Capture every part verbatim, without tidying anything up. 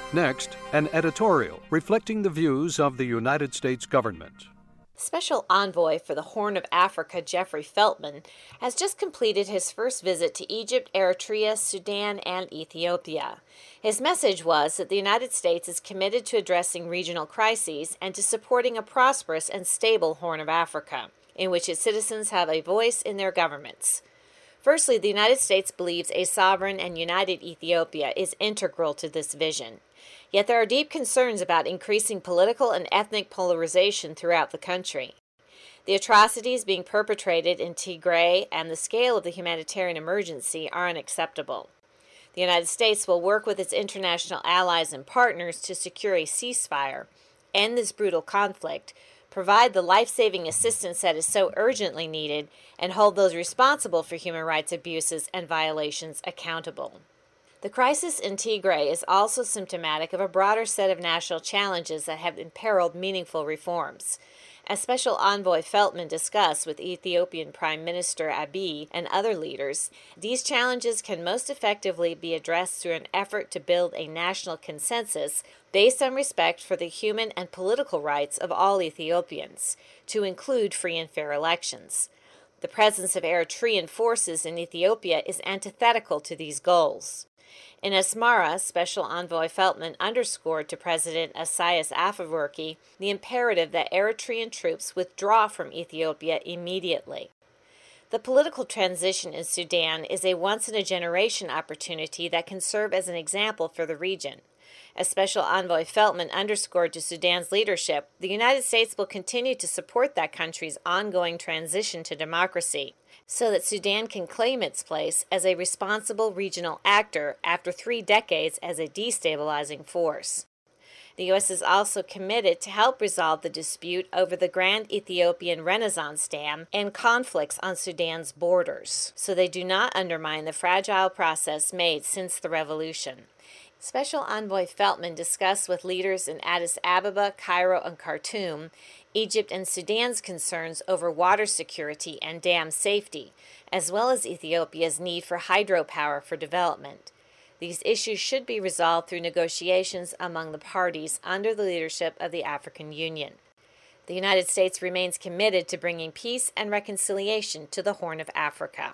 Next, an editorial reflecting the views of the United States government. Special Envoy for the Horn of Africa, Jeffrey Feltman, has just completed his first visit to Egypt, Eritrea, Sudan, and Ethiopia. His message was that the United States is committed to addressing regional crises and to supporting a prosperous and stable Horn of Africa, in which its citizens have a voice in their governments. Firstly, the United States believes a sovereign and united Ethiopia is integral to this vision. Yet there are deep concerns about increasing political and ethnic polarization throughout the country. The atrocities being perpetrated in Tigray and the scale of the humanitarian emergency are unacceptable. The United States will work with its international allies and partners to secure a ceasefire, end this brutal conflict, provide the life-saving assistance that is so urgently needed, and hold those responsible for human rights abuses and violations accountable. The crisis in Tigray is also symptomatic of a broader set of national challenges that have imperiled meaningful reforms. As Special Envoy Feltman discussed with Ethiopian Prime Minister Abiy and other leaders, these challenges can most effectively be addressed through an effort to build a national consensus based on respect for the human and political rights of all Ethiopians, to include free and fair elections. The presence of Eritrean forces in Ethiopia is antithetical to these goals. In Asmara, Special Envoy Feltman underscored to President Isaias Afwerki the imperative that Eritrean troops withdraw from Ethiopia immediately. The political transition in Sudan is a once-in-a-generation opportunity that can serve as an example for the region. As Special Envoy Feltman underscored to Sudan's leadership, the United States will continue to support that country's ongoing transition to democracy, so that Sudan can claim its place as a responsible regional actor after three decades as a destabilizing force. The U S is also committed to help resolve the dispute over the Grand Ethiopian Renaissance Dam and conflicts on Sudan's borders, so they do not undermine the fragile process made since the revolution. Special Envoy Feltman discussed with leaders in Addis Ababa, Cairo, and Khartoum Egypt and Sudan's concerns over water security and dam safety, as well as Ethiopia's need for hydropower for development. These issues should be resolved through negotiations among the parties under the leadership of the African Union. The United States remains committed to bringing peace and reconciliation to the Horn of Africa.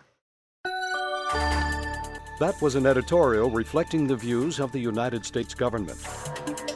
That was an editorial reflecting the views of the United States government.